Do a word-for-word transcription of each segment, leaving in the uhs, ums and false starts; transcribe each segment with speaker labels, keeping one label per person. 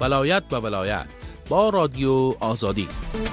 Speaker 1: ولایت به ولایت با رادیو آزادی.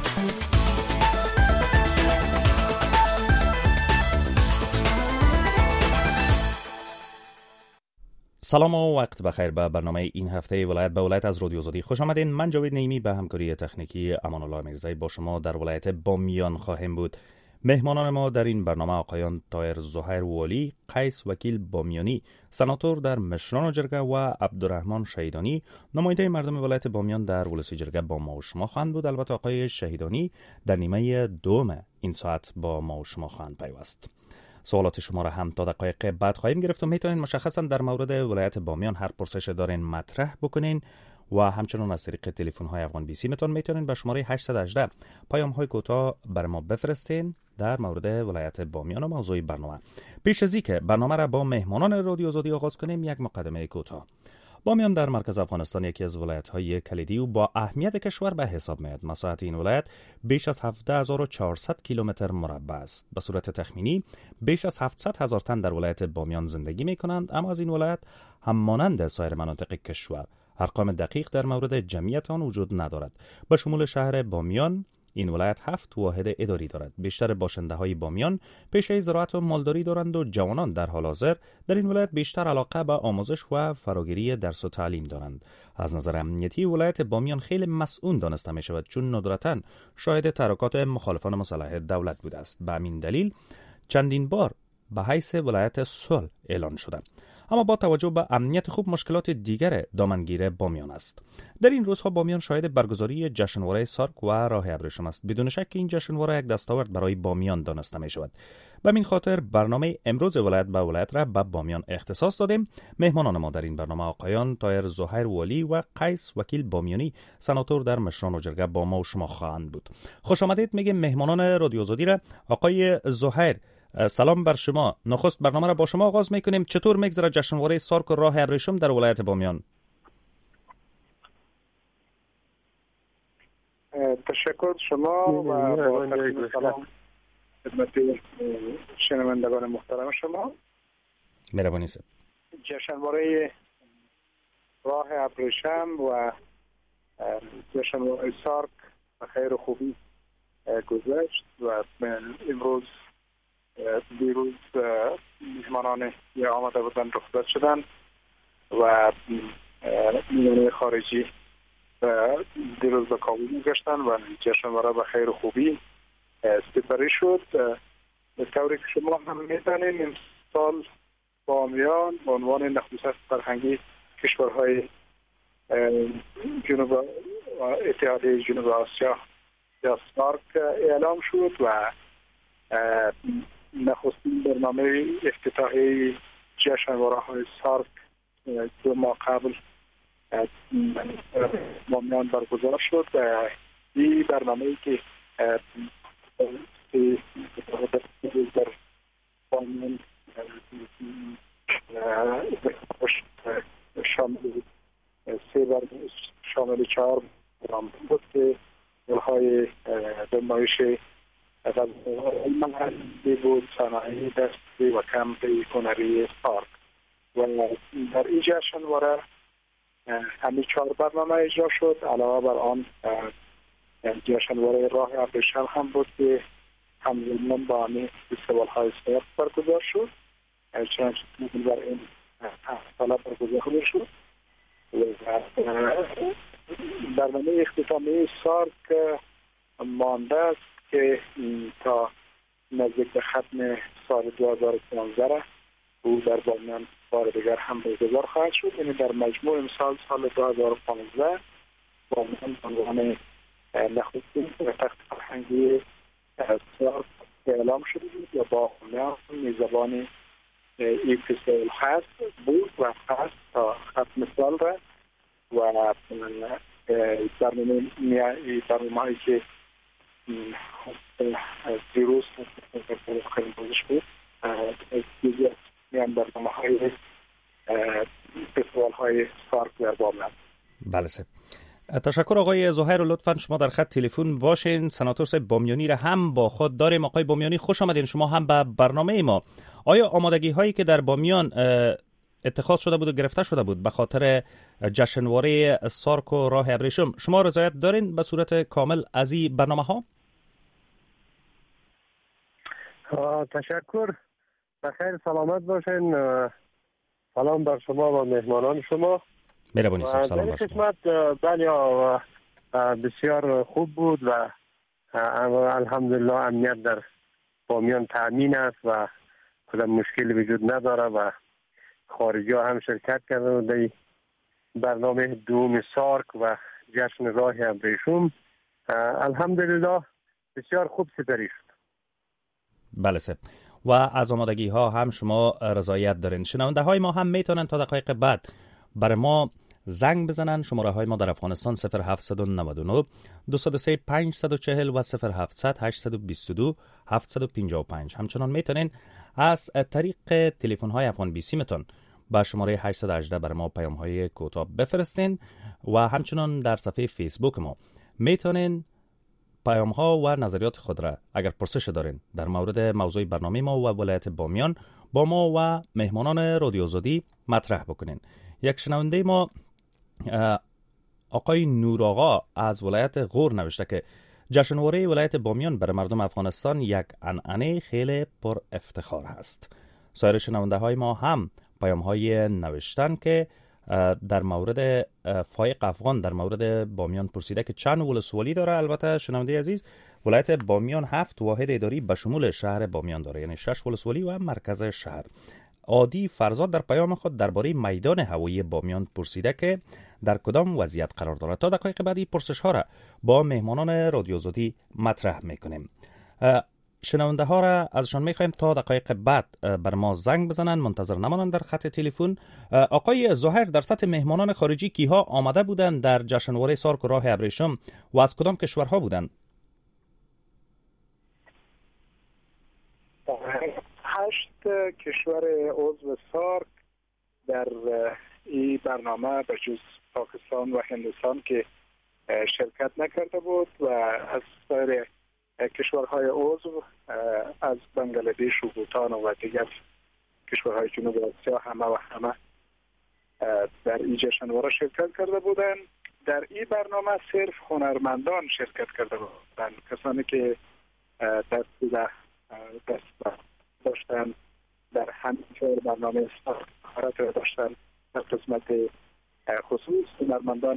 Speaker 2: سلام و وقت بخیر. به برنامه این هفته ولایت به ولایت از رادیو آزادی خوش آمدین. من جاوید نعیمی به همکاری تکنیکی امان الله میرزایی با شما در ولایت بامیان خواهیم بود. مهمانان ما در این برنامه آقایان طاهر زهیر والی، قیس وکیل بامیانی، سناتور در مشران جرگه و عبدالرحمن شهیدانی، نماینده مردم ولایت بامیان در ولسی جرگه با ما و شما خواهند بود. البته آقای شهیدانی در نیمه دوم این ساعت با ما و شما خواهند پیوست. سوالات شما را هم تا دقایق بعد خواهیم گرفت و میتونین مشخصا در مورد ولایت بامیان هر پرسش دارین مطرح بکنین و همچنان از طریق تلفن های افغان بیسی میتون میتونین به شماره هشت یک هشت پیام های کوتاه بر ما بفرستین در مورد ولایت بامیان و موضوع برنامه. پیش از اینکه برنامه را با مهمانان رادیو آزادی آغاز کنیم، یک مقدمه کوتاه. بامیان در مرکز افغانستان یکی از ولایت‌های کلیدی و با اهمیت کشور به حساب میاد. مساحت این ولایت بیش از هفده هزار و چهارصد کیلومتر مربع است. به صورت تخمینی بیش از هفتصد هزار تن در ولایت بامیان زندگی می‌کنند، اما از این ولایت هم مانند سایر مناطق کشور ارقام دقیق در مورد جمعیت آن وجود ندارد. به شمول شهر بامیان این ولایت هفت واحد اداری دارد. بیشتر باشنده های بامیان پیشه زراعت و مالداری دارند و جوانان در حال حاضر در این ولایت بیشتر علاقه به آموزش و فراگیری درس و تعلیم دارند. از نظر امنیتی ولایت بامیان خیلی مسئول دانسته می شود، چون ندرتاً شاهد تحرکات مخالفان مسلح دولت بوده است. به همین دلیل چندین بار به حیث ولایت صلح اعلان شده، اما با توجه به امنیت خوب مشکلات دیگر دامنگیر بامیان است. در این روزها بامیان شاهد برگزاری جشنواره سارک و راه ابریشم است. بدون شک این جشنواره یک دستاورد برای بامیان دانسته می شود. به همین خاطر برنامه امروز ولایت به ولایت را به بامیان اختصاص دادیم. مهمانان ما در این برنامه آقایان طاهر زهیر والی و قیس وکیل بامیانی، سناتور در مشران جرگه با ما و شما خواهند بود. خوش آمدید میگیم مهمانان رادیو آزادی را. آقای زهیر، سلام بر شما. نخست برنامه را با شما آغاز میکنیم. چطور میگذره جشنواره سارک و راه ابریشم در ولایت بامیان؟
Speaker 3: تشکر شما و با تقدیم سلام خدمت شنوندگان محترم شما.
Speaker 2: مهربانی سید.
Speaker 3: جشنواره راه ابریشم و جشنواره سارک به خیر و خوبی گذشت و امروز دیروز میهمانان یا آمده بودن رخصت شدن و میهمانان خارجی دیروز به کابل میگشتن و جشنواره به خیر و خوبی سپری شد. به طوری که شما هم میدانید امسال بامیان به عنوان نخست فرهنگی کشورهای جنوب اتحادیه جنوب آسیا یا سارک اعلام شد و نخستین برنامه افتتاحی جشنواره های سارک دو ماه قبل بامیان برگزار شد و این برنامه‌ای که در بامیان شامل سه بر شامل چهار برنامه بود که های نمایش محلی بود، صنایع دستی و کمپ هنری سارک و در این جشنواره همین چهار برنامه اجرا شد. علاوه بر آن جشنواره راه ابریشم هم بود که همزمان با همین فستیوال های سارک برگزار شد. چنانچه بر این ساله برگزار شد و برنامه اختتامی سارک مانده است که تا نزدیک به ختم سال دو هزار و پانزده او در بامیان بار دیگر هم برگزار خواهد شد. یعنی در مجموع امسال سال دو هزار و پانزده بامیان به عنوان نخستین تخت فرهنگی سارک اعلام شده بود و با بامیان میزبان این فستیوال هست بود و هست تا ختم سال را و برنامه برنامه‌ای که دیروز خیلی بازش بود دیگه میان برنامه های فستیوال های سارک در بامیان.
Speaker 2: بله سه. تشکر آقای زهیر و لطفاً شما در خط تلفن باشین. سناتور صاحب بامیانی را هم با خود داریم. آقای بامیانی خوش آمدین شما هم به برنامه ما. آیا آمادگی هایی که در بامیان اتخاذ شده بود و گرفته شده بود به خاطر جشنواره سارک و راه ابریشم. شما رضایت دارین به صورت کامل از این برنامه ها؟
Speaker 4: تشکر. بخیر سلامت باشین. سلام بر شما و مهمانان شما.
Speaker 2: مهربانی صاحب، سلام بر شما.
Speaker 4: بله بسیار خوب بود و الحمدلله امنیت در بامیان تأمین است و کدام مشکلی وجود نداره و خارجی ها هم شرکت کردن در برنامه دوم سارک و جشن راه ابریشم. الحمدلله بسیار خوب سپری شد.
Speaker 2: بله سه. و از آمادگی ها هم شما رضایت دارین. شنونده های ما هم میتونن تا دقایق بعد برای ما زنگ بزنن. شماره های ما در افغانستان صفر هفت نه نه دو صفر سه پنج چهار صفر و صفر هفت صفر صفر هشت دو دو هفت پنج پنج. همچنان میتونین از طریق تلفن های افغان بی سی متون با شماره هشت یک هشت برای ما پیام های کوتاه بفرستین و همچنان در صفحه فیسبوک ما میتونین پیام ها و نظریات خود را اگر پرسش دارین در مورد موضوع برنامه ما و ولایت بامیان با ما و مهمانان رادیو آزادی مطرح بکنین. یک شنونده ما آقای نور آقا از ولایت غور نوشته که جشنواره ولایت بامیان برای مردم افغانستان یک عنعنه خیلی پر افتخار است. سایر شنونده های ما هم پیام های نوشتن که در مورد فایق افغان در مورد بامیان پرسیده که چند ولسوالی داره. البته شنونده عزیز، ولایت بامیان هفت واحد اداری به شمول شهر بامیان داره، یعنی شش ولسوالی و مرکز شهر. عادی فرزاد در پیام خود درباره میدان هوایی بامیان پرسیده که در کدام وضعیت قرار دارد. تا دقایق بعدی پرسش ها را با مهمانان رادیو آزادی مطرح میکنیم. شنونده ها را ازشان میخوایم تا دقایق بعد بر ما زنگ بزنن، منتظر نمانند در خط تلفن. آقای ظاهر، در سطح مهمانان خارجی کیها آمده بودند در جشنواره سارک و راه ابریشم و از کدام کشورها بودند؟
Speaker 3: هشت کشور عضو سارک در این برنامه به جز پاکستان و هندوستان که شرکت نکرده بود و از سایر کشورهای عضو از بنگلادش و بوتان و دیگر کشورهای جنوب آسیا همه و همه در این جشنواره شرکت کرده بودند. در این برنامه صرف هنرمندان شرکت کرده بودند، کسانی که دست دست داشتن در همین برنامه استخارات داشتن در قسمت خصوص هنرمندان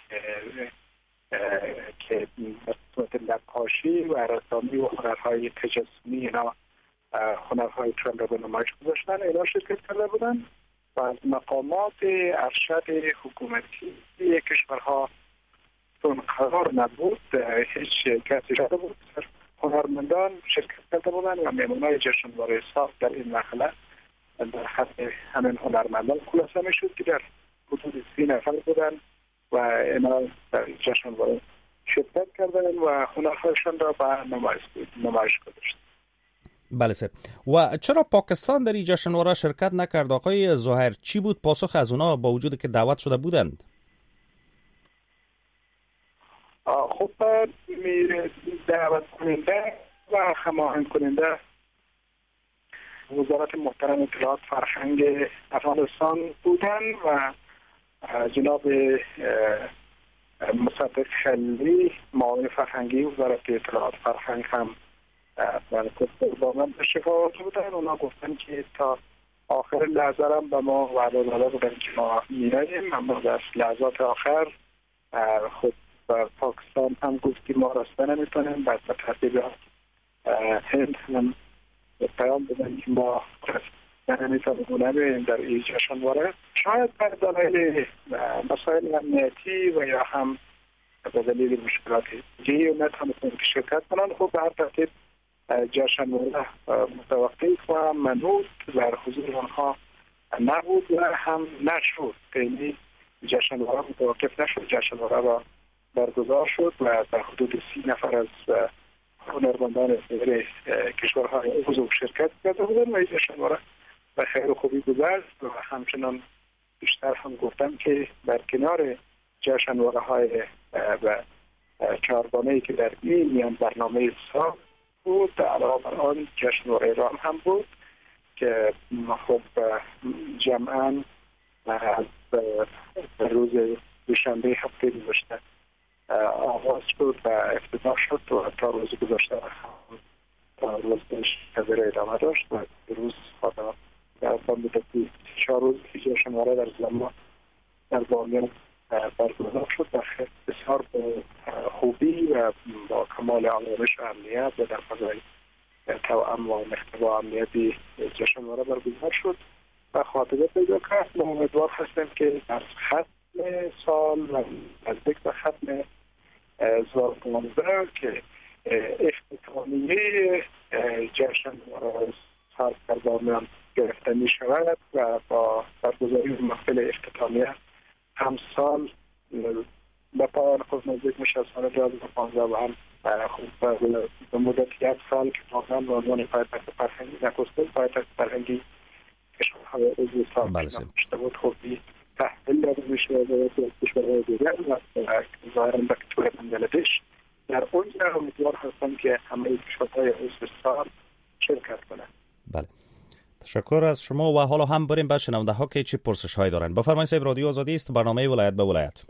Speaker 3: که در قسمت نقاشی و رسامی و هنرهای تجسمی اینا هنرهای ترند را به نمایش گذاشتن اینا شرکت کرده بودن و از مقامات ارشد حکومتی کشورها چون قرار نبود هیچ کسی شده بود، هنرمندان شرکت کرده بودن و مهمانای جشنواره سارک در این مرحله در حد همین هنرمندان خلاصه میشد که در حدود سی نفر بودن و اینا در جشنواره شرکت کردن و هنرهایشان را به نمایش گذاشتن.
Speaker 2: بله سه. و چرا پاکستان در این جشنواره شرکت نکرد آقای ظاهر؟ چی بود پاسخ از اونا با وجود که دعوت شده بودند؟
Speaker 3: خب دعوت کننده و هماهنگ کننده وزارت محترم اطلاعات فرهنگ افغانستان بودن و جناب مصدق خلیلی معاون فرهنگی وزارت اطلاعات فرهنگ هم با من تشریف آورده بودن. اونا گفتن که تا آخر لحظه هم به ما وعده داده بودن که ما می‌ریم، اما در لحظات آخر خود پاکستان هم گفت که ما راسته نمیتونیم، بعد به ترتیب هند هم پیام دادن که ما راسته نمیتونیم در این جشنواره. شاید بر دلایل مسائل امنیتی و یا هم به دلیل مشکلات دیگه نتونستن که شرکت کنن. خب به هر ترتیب جشنواره متوقف و منوط در حضور آنها نبود و هم نشد، یعنی جشنواره متوقف نشد، جشنواره را برگزار شد و در حدود سی نفر از هنرمندان کشورهای عضو شرکت کرده بودند و این جشنواره به خیر و خوبی گذشت. و همچنان بیشتر هم گفتم که در کنار جشنواره های و چهارگانه‌ای که در این میان برنامه سال بود، علاوه بر آن جشنواره ایران هم بود که خب جمعاً از روز دوشنبه هفته گذشته آغاز شد و افتتاح شد و تا روز گذشته تا روز شنبه ادامه داشت و روز خدا در مدتی چهار روز که جشنواره در زمان در بامیان برگزار شد و بسیار خوبی و با کمال آرامش و امنیت و در فضای توأم و محتوا امنیتی جشنواره برگزار شد و خاطره پیدا کرد. ما امیدوار هستیم که در ختم سال و نزدیک به ختم دو هزار و پانزده که اختتامیه جشنواره سال در بامیان گرفته می شود و با برگزاری محفل اختتامیه همسال به پایان خود نزدیک می شود. سال دو هزار و پانزده و هم به مدت یک سال که بامیان به عنوان پایتخت فرهنگی نخستین پایتخت فرهنگی کشورهای عضو سازمان نوشته بود خوبی تحویل داده می شود به کشورهای دیگر و ظاهرا به کشور بنگلادش. در اونجا امیدوار هستم که همه کشورهای عضو سال شرکت کنند.
Speaker 2: بله، تشکر از شما و حالا هم بریم به شنونده ها که چه پرسش هایی دارند. بفرمایید صاحب، رادیو آزادی است، برنامه ولایت به ولایت.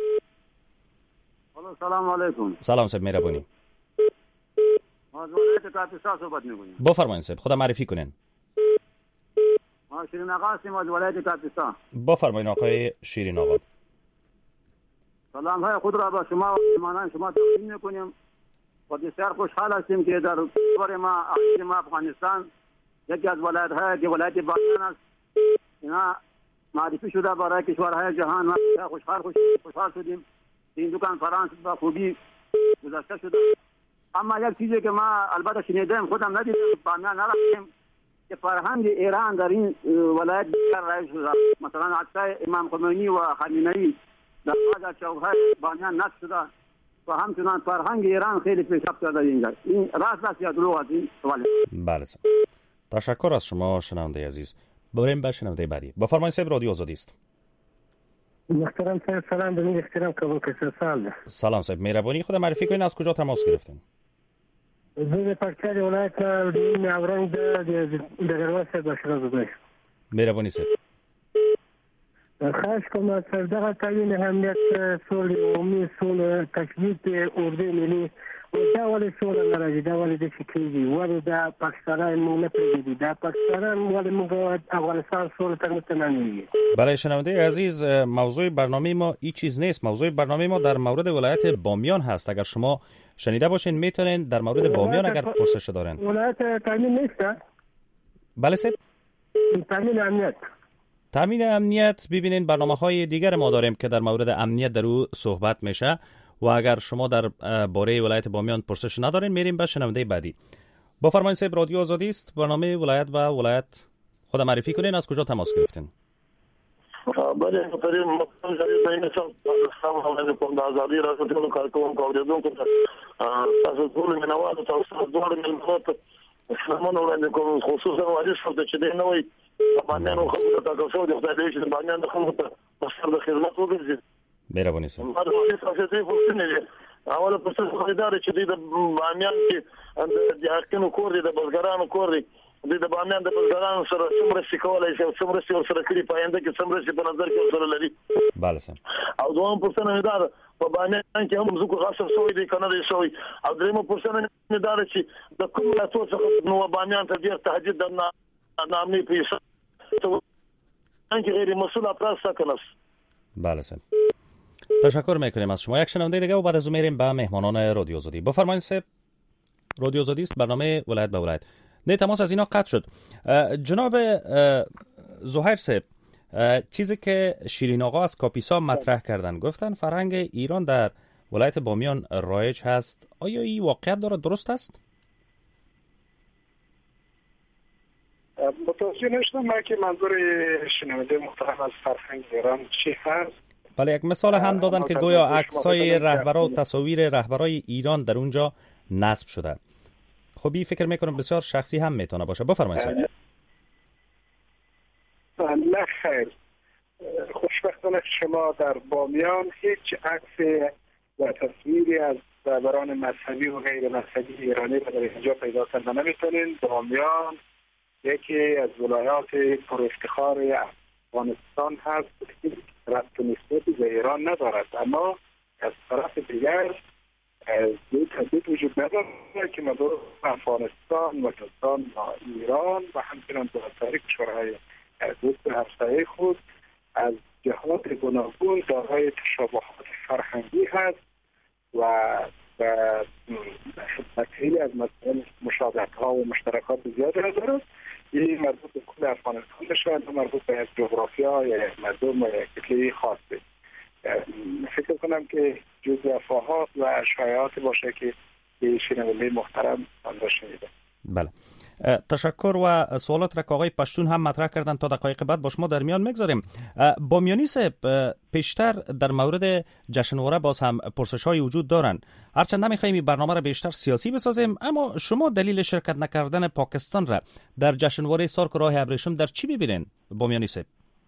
Speaker 5: سلام علیکم.
Speaker 2: سلام صاحب، مهربانی.
Speaker 5: از ولایت کاپیسا صحبت می‌کنیم.
Speaker 2: بفرمایید صاحب، خدا معرفی کنین.
Speaker 5: ما شیرین آقا هستیم از ولایت کاپیسا.
Speaker 2: بفرمایید آقای شیرین آقا.
Speaker 5: سلام های خود را به شما و مهمانان شما تقدیم می‌کنیم. و بسیار خوشحال هستیم که در کشور ما ما افغانستان یکی از ولایت‌های که ولایت بامیان است اینا معرفی شده برای کشورهای جهان. ما خوشحال خوشحال شدیم این دو کنفرانس با خوبی گذشته شده. اما یک چیزی که ما البته شنیدم خودم ندیدم بامیان نرفتیم که فرهنگ ایران در این ولایت بسیار رایج شده. مثلا عکسای امام خمینی و خامنه‌ای در بعض چوک‌های بامیان نقش شده و همچنان فرهنگ ایران خیلی پیشرفت کرده اینجا. این راست است یا دروغ است این سوال؟
Speaker 2: بله. تشکر از شما شنونده عزیز. بریم به شنونده بعدی. بفرمایید صاحب، رادیو آزادی است.
Speaker 4: محترم صاحب سلام، به احترام کابل کشور سال.
Speaker 2: سلام صاحب، مهربانی خود معرفی کنید از کجا تماس گرفتین؟
Speaker 4: زه پکتیا ولایت د اورنګ د دغه وسه بشره زده.
Speaker 2: مهربانی صاحب.
Speaker 4: خاص کوم چې دغه تعین اهمیت سولې او می سولې تشدید اردو ملي او دا ولې سولې راځي دا ولې د شکلې ولې دا پاکستان مو نه پریږدي دا پاکستان ولې موږ افغانستان سولې تر متنامي.
Speaker 2: برای شنونده عزیز موضوع برنامه ما این چیز نیست. موضوع برنامه ما در مورد ولایت بامیان هست. اگر شما شنیده باشین میتونین در مورد بامیان اگر پرسش دارین.
Speaker 4: ولایت تامین نیست؟
Speaker 2: بله صاحب.
Speaker 4: تامین امنیت.
Speaker 2: تامین امنیت ببینین برنامه های دیگر ما داریم که در مورد امنیت در او صحبت میشه و اگر شما در باره ولایت بامیان پرسش ندارین میریم به شنونده بعدی. بفرمایید صاحب، رادیو آزادی است، برنامه ولایت به ولایت. خود معرفی کنین از کجا تماس گرفتین؟
Speaker 6: بله محترم مقام جدید بین سلام علیکم. د آزادی راځو ټول کارکوونکو اوریدونکو ته تاسو ټول منوال تاسو دوه ملت سلامونه وړاندې کوم. خصوصا وایي چې د نوې بامیانو خلکو ته تاسو د خدای دې بامیان خلکو ته مسله خدمت وکړي.
Speaker 2: مهرباني صاحب.
Speaker 6: ما د تاسو ته فرصت اوله پرسه خریدار چې د بامیان کې د حقونو کور دي د بزګرانو کور دي د بامیان د بزګرانو سره څومره سکولای شي څومره سره کړی پاینده کې څومره په نظر کې سره لري.
Speaker 2: بله صاحب.
Speaker 6: او دوم پرسه نه دا په بامیان کې هم زکو غاصب شوی دی کنه دی شوی. او دریم پرسه نه دا چې د کوم لا څه څه نو بامیان ته ډیر تهدید د نامې پیښه انکه غیر مسئول افراد ساکن است.
Speaker 2: بله صاحب. تشکر میکنیم از شما. یک شنونده دیگه و بعد از اون میریم به مهمانان رادیو آزادی. بفرمایید صاحب. رادیو آزادی است، برنامه ولایت به ولایت. نه تماس از اینا قطع شد. جناب زهیر صاحب، چیزی که شیرین آقا از کاپیسا مطرح کردن گفتن فرهنگ ایران در ولایت بامیان رایج هست. آیا این واقعیت داره، درست است؟
Speaker 3: متوجه نشدم من که منظور شنونده محترم از فرهنگ ایران چی هست.
Speaker 2: بله، یک مثال هم دادن که گویا عکسای رهبران و تصاویر رهبرای ایران در اونجا نصب شده. خب این فکر میکنم بسیار شخصی هم میتونه باشه. بفرمایید.
Speaker 3: نه خیر، خوشبختانه شما در بامیان هیچ عکس و تصویری از رهبران مذهبی و غیر مذهبی ایرانی را در اینجا پیدا کردن نمیتونین. بامیان یکی از ولایات پر افتخار افغانستان هست که ربط و نسبت به ایران ندارد، اما از طرف دیگر دو تردید وجود ندارد که مردم افغانستان و دوستان با ایران و همچنان با سایر کشورهای دوست همسایه خود از جهات گوناگون دارای تشابهات فرهنگی هست و و خیلی از مسائل مشابهت ها و مشترکات زیادی دارد. این مربوط به کل افغانستان بشه، مربوط به جغرافیا یا مردم کلی خاصه. فکر کنم که جزء افواهات و شایعات باشه که شنونده محترم آن را شنیده.
Speaker 2: بله، تشکر. و سوالات را که آقای پشتون هم مطرح کردن تا دقایق بعد با شما در میان میگذاریم. بامیانی صاحب، پیشتر در مورد جشنواره باز هم پرسش های وجود دارن، هرچند نمیخوایم این برنامه را بیشتر سیاسی بسازیم، اما شما دلیل شرکت نکردن پاکستان را در جشنواره سارک راه ابریشم در چی ببینین بامیانی صاحب؟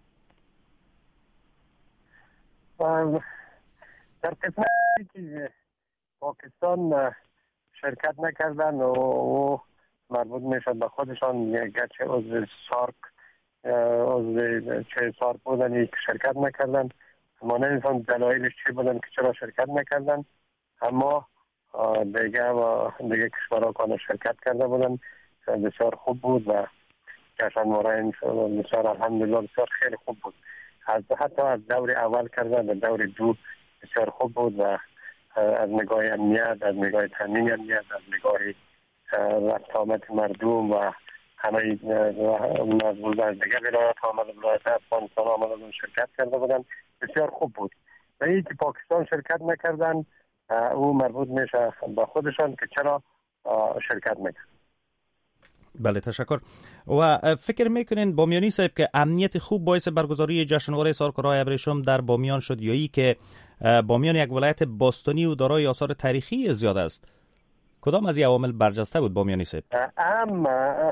Speaker 4: در قسمتی که پاکستان شرکت نکردن و مربوط میشد به خودشان، گرچه عضو سارک عضو چه سارک بودن که شرکت نکردن، ما نمیفهم دلایلش چی بودن که چرا شرکت نکردن، اما دیگه و دیگه کشورها کانو شرکت کرده بودن. بسیار خوب بود و جشنواره بسیار الحمدلله بسیار خیلی خوب بود. از حتی از دور اول کردن به دور دو بسیار خوب بود و از نگاه امنیت، از نگاه تامین امنیت، از نگاه رفت آمد مردم و همه مردم از دیگه ولایت آمد ولایت افغانستان آمدن شرکت کرده بودن، بسیار خوب بود. و این که پاکستان شرکت نکردن او مربوط میشه به خودشان که چرا شرکت نکرد.
Speaker 2: بله، تشکر. و فکر میکنین بامیانی صاحب که امنیت خوب باعث برگزاری جشنواره سارک راه ابریشم در بامیان شد یا ای که بامیان یک ولایت باستانی و دارای آثار تاریخی زیاد است؟ کدام از این عوامل برجسته بود بامیانی صاحب؟
Speaker 4: ام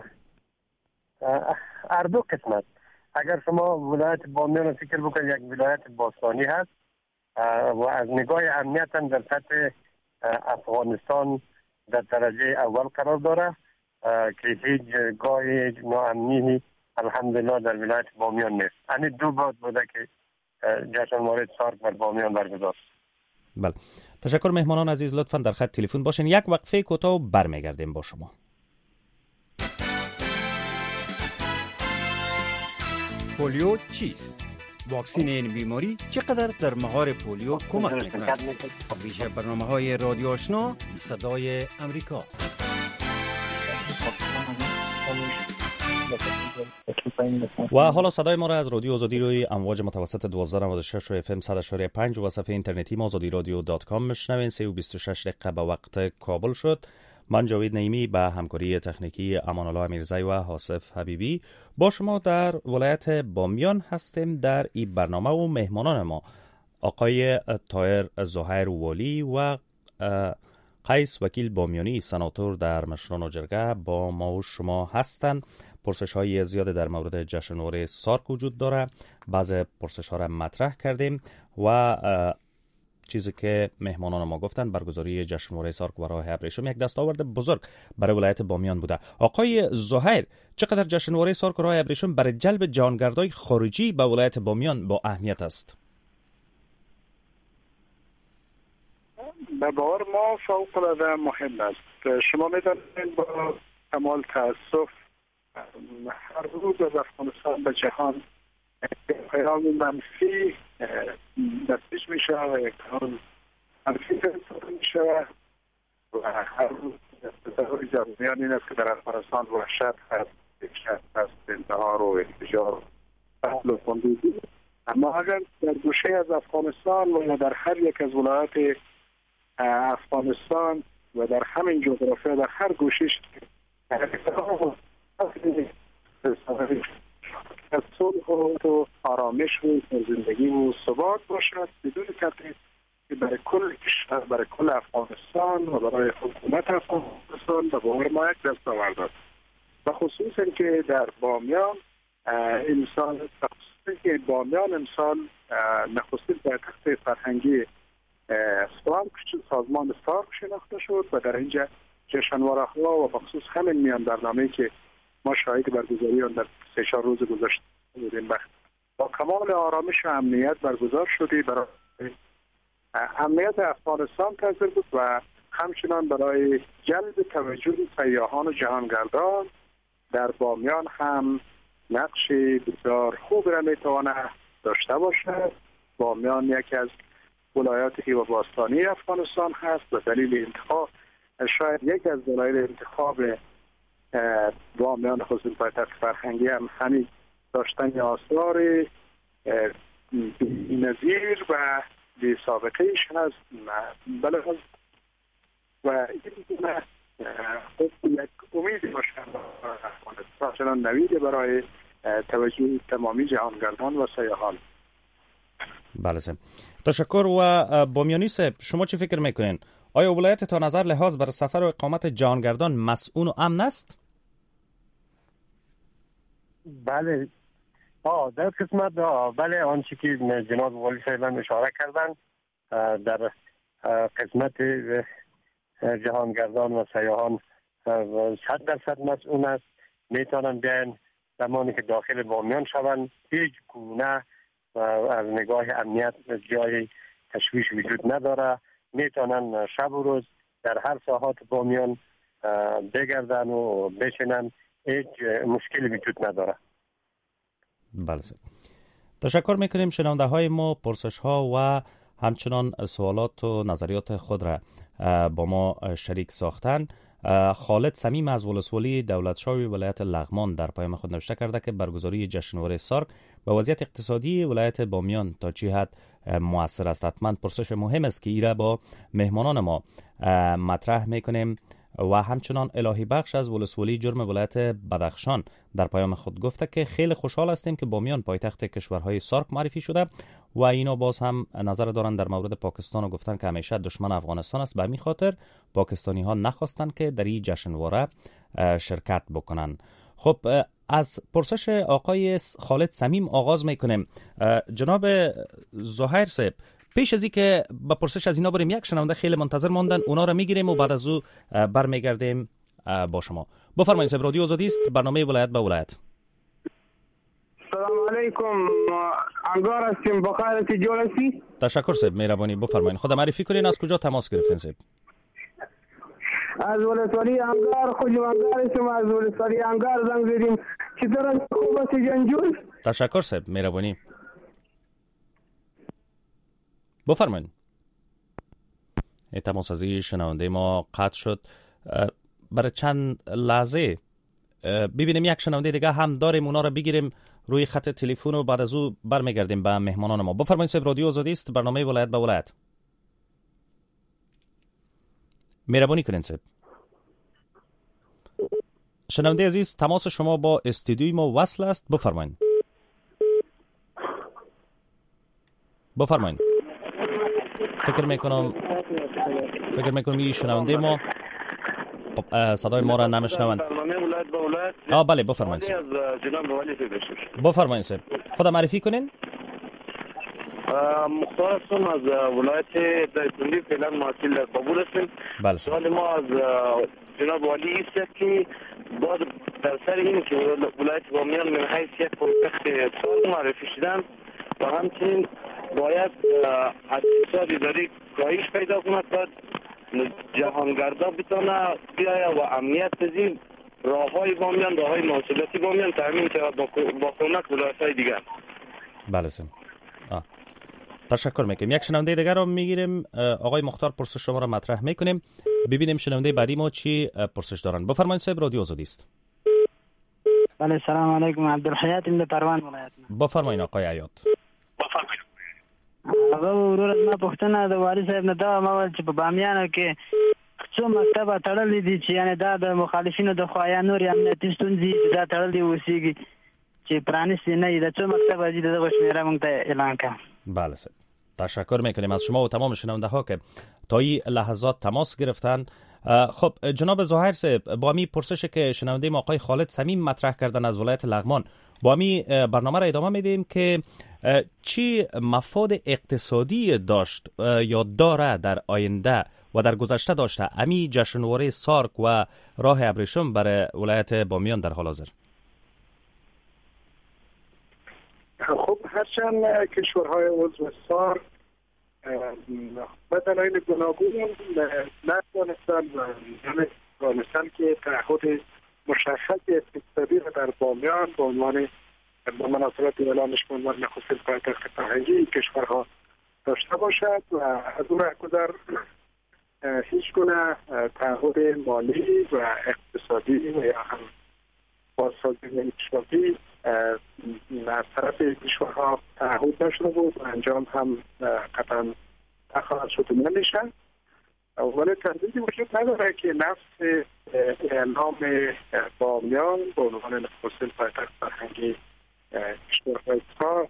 Speaker 4: هر دو قسمت. اگر شما ولایت بامیان رو فکر بکنید یک ولایت باستانی هست و از نگاه امنیت هم در سطح افغانستان در درجه اول قرار داره که هیچ گاه ناامنی الحمدلله در ولایت بامیان نیست. یعنی دو بار بوده که جشنواره سارک بر بامیان برگزار.
Speaker 2: بله، تشکر. مهمانان عزیز لطفاً در خط تلفن باشین، یک وقفه کوتاه و برمیگردیم با شما.
Speaker 7: پولیو چیست؟ واکسین این بیماری چقدر در مهار پولیو کمک می‌کند؟ ویژه برنامه‌های رادیو آشنا صدای امریکا.
Speaker 2: و حالا صدای ما را از رادیو آزادی روی امواج متوسط دوازده و نود و شش و اف ام صد و پنج و صفحه اینترنتی ما آزادی رادیو دات کام میشنوین. سه و بیست و شش دقیقه به وقت کابل شد. من جاوید نعیمی به همکاری تکنیکی امان الله امیرزی و حاسف حبیبی با شما در ولایت بامیان هستیم. در این برنامه و مهمانان ما آقای طاهر زهیر والی و قیس وکیل بامیانی سناتور در مشران و جرگه با ما و شما هستند. پرسش های زیاد در مورد جشنواره سارک وجود داره، بعض پرسش ها را مطرح کردیم و چیزی که مهمانان ما گفتن برگزاری جشنواره سارک و راه ابریشم یک دستاورد بزرگ برای ولایت بامیان بوده. آقای زهیر، چقدر جشنواره سارک و راه ابریشم برای جلب جهانگردای خارجی به ولایت بامیان با اهمیت است؟
Speaker 3: به باور ما فوق العاده مهم است. شما می‌دانید با کمال تأسف هر روز از افغانستان به جهان پیام منفی دستش میشه و پیام منفی فرستاده میشه و هر روز تصور جوانیان این است که در افغانستان وحشت هست، وحشت هست، انتحار و انفجار و قتل و خونریزی. اما اگر در گوشه از افغانستان و یا در هر یک از ولایات افغانستان و در همین جغرافیا در هر گوشش از صلح و آرامش و زندگی و ثبات باشد بدون تردید که برای کل کشور، برای کل افغانستان و برای حکومت افغانستان به باور ما یک دستاورد است. و خصوصا که در بامیان انسان خصوصا که بامیان انسان نخستین در تخت فرهنگی سارک سازمان سارک شناخته شد و در اینجا جشنواره ها و بخصوص همین میان برنامه‌ای که ما شاهد برگزاری آن در سه چهار روز گذشته بودیم. با کمال آرامش و امنیت برگزار شده. برای امنیت افغانستان تاثیر بود و همچنان برای جلب توجه سیاحان و جهانگردان در بامیان هم نقش بسیار خوب را میتواند داشته باشد. بامیان یکی از ولایات هیوا باستانی افغانستان هست و دلیل انتخاب شاید یک از دلایل انتخاب بامیان خصوص پایتخت فرهنگی هم همین داشتن آثار بی‌نظیر و بی سابقه ایش هست. بله و این یک امیدی باشد افغانستان نویدی برای توجه تمامی جهانگردان و سیاحان.
Speaker 2: بله سم. تشکر. و بامیانی صاحب، شما چه فکر میکنین؟ آیا ولایت تا نظر لحاظ بر سفر و اقامت جهانگردان مسئول و امن است؟
Speaker 4: بله. آه در قسمت آه بله آنچه که جناب والی صاحب اشاره کردن در قسمت جهانگردان و سیاحان صد درصد مسئول است. میتونن بیاین زمانی که داخل بامیان شوند، هیچ گونه از نگاه امنیت جای تشویش وجود نداره. میتونن شب و روز در هر ساحات بامیان بگردن و بشینن، هیچ مشکلی وجود نداره.
Speaker 2: بله. تشکر میکنیم. شنونده های ما پرسش ها و همچنان سوالات و نظریات خود را با ما شریک ساختن. خالد صمیم از ولسوالی دولتشاوی ولایت لغمان در پیام خود نوشته کرده که برگزاری جشنواره سارک به وضعیت اقتصادی ولایت بامیان تا چه حد مؤثر است. حتما پرسش مهم است که ایره با مهمانان ما مطرح میکنیم. و همچنان الهی بخش از ولسوالی جرم ولایت بدخشان در پیام خود گفته که خیلی خوشحال هستیم که بامیان پایتخت کشورهای سارک معرفی شده و اینا باز هم نظر دارن در مورد پاکستان و گفتن که همیشه دشمن افغانستان است. به همین خاطر پاکستانی ها نخواستن که در این جشنواره شرکت بکنن. خب از پرسش آقای خالد صمیم آغاز میکنیم. جناب زهیر صاحب، پیش از این که با پرسش از اینا بریم، یک شنونده خیلی منتظر ماندن، اونا رو میگیریم و بعد از او برمیگردیم با شما. بفرمایید صاحب، رادیو آزادی است، برنامه ولایت به ولایت.
Speaker 8: سلام علیکم، انگار هستیم، بخیر جور هستی؟
Speaker 2: تشکر صاحب، مهربانی. بفرمایید خود معرفی کنین، از کجا تماس گرفتین صاحب؟
Speaker 8: از ولسوالی انگار، خوش انگار هستیم، از ولسوالی انگار زنگ زدیم. چطور است؟ خوب است جنجول؟
Speaker 2: تشکر صاحب، مهربانی. بفرمایید. تماس از این شنونده ما قطع شد. برای چند لحظه ببینیم یک شنونده دیگه هم داریم، اونا رو بگیریم روی خط تلفن و بعد از او برمیگردیم به مهمانان ما. بفرمایید صاحب، رادیو آزادی است، برنامه ولایت به ولایت. مهربانی کنین صاحب. شنونده عزیز، تماس شما با استودیوی ما وصل است. بفرمایید. بفرمایید. فکر میکنم فکر میکنم این شنونده ما صدای ما را نمیشنوند. آه بله، بفرمایید. بفرمایید صاحب، خود معرفی کنین.
Speaker 9: مختار هستم از ولایت دایکنی، فعلا محصل در کابل هستم.
Speaker 2: بله.
Speaker 9: سوال ما از جناب والی است که بعد در سر این که ولایت بامیان من حیث یک پایتخت سارک معرفی شدن و همچنین باید اقتصاد اداری کاهش پیدا کند تا جهانگردان بتونه بیاید و امنیت پذیر راههای بامیان، راههای مواصلاتی بامیان تامین شود با کمک ولایت‌های دیگر.
Speaker 2: بله سم. آه. تشکر میکنم. یک شنونده دیگر رو میگیریم. آقای مختار، پرسش شما رو مطرح میکنیم، ببینیم شنونده بعدی ما چی پرسش دارن. بفرمایید صاحب، رادیو آزادی است.
Speaker 10: بله، سلام علیکم. عبدالحیات ام پروان ولایت.
Speaker 2: بفرمایید آقای حیات.
Speaker 9: بفرمایید.
Speaker 10: هغه ورور ما پښتنه د والی صاحب نه دا ما چې په بامیانو کې څو مکتبه تړلې دي چې یعنی دا د مخالفینو د خوا یا نور امنیتي ستونزې دا تړلې اوسېږي چې پرانیستې نه وي. د څو مکتبه دي دغه شمېره موږ ته اعلان کړه.
Speaker 2: بله صاحب، تشکر میکنیم از شما و تمام شنونده ها که تا این لحظات تماس گرفتن. خب جناب زهیر صاحب، با می پرسش که شنونده ما آقای خالد صمیم مطرح کردن از ولایت لغمان، با می برنامه را ادامه میدیم که چی مفاد اقتصادی داشت یا داره در آینده و در گذشته داشته. امی جشنواره سارک و راه ابریشم برای ولایت بامیان در حال حاضر.
Speaker 3: خب هرچند کشورهای عضو سارک به دلایل گوناگون نتوانستند و نمی‌دانستند که تعهد مشخص اقتصادی را در بامیان به عنوان با مناسبت اعلامش به عنوان نخستین پایتخت فرهنگی کشورها داشته باشد و از اون رهگذر هیچ گونه تعهد مالی و اقتصادی و یا هم بازسازی انکشافی از طرف کشورها تعهد نشده بود و انجام هم قطعا نخواهد شد و نمیشن. ولی تردیدی وجود نداره که نفس اعلام بامیان به عنوان نخستین پایتخت فرهنگی کشورهای سارک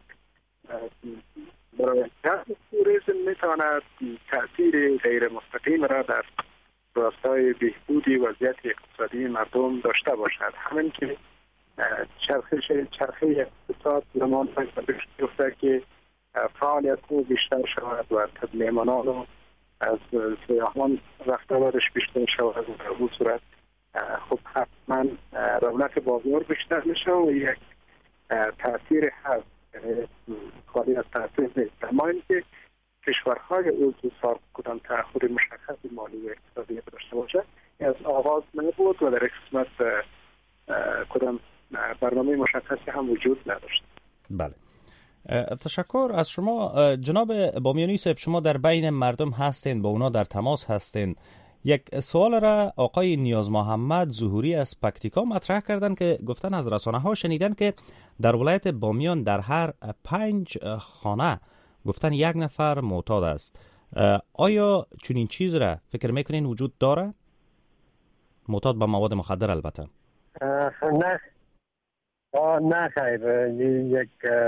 Speaker 3: برای کسب توریسم میتواند تأثیر غیر مستقیم را در راستای بهبودی وضعیت اقتصادی مردم داشته باشد. همین که چرخش چرخه اقتصاد زمان بیفته که فعالیت رو بیشتر شود و مهمانان رو از سیاحان رفته برش بیشتر شود و در اون صورت خب حتما رونق بازار بیشتر میشه و یک تأثیر هست خالی از تأثیر نیست. اما اینکه کشورهای عضو سارک کدام تعهد مشخصی مالی و اقتصادی داشته باشد از آغاز نبود و در قسمت کدام برنامه مشخصی هم وجود نداشت.
Speaker 2: بله، تشکر از شما جناب بامیانی صاحب. شما در بین مردم هستین، با اونا در تماس هستین. یک سوال را آقای نیاز محمد ظهوری از پکتیکا مطرح کردن که گفتن از رسانه ها شنیدن که در ولایت بامیان در هر پنج خانه گفتن یک نفر معتاد است. آیا چنین چیز را فکر میکنین وجود داره؟ معتاد به مواد مخدر البته.
Speaker 4: نه نه خیر، یک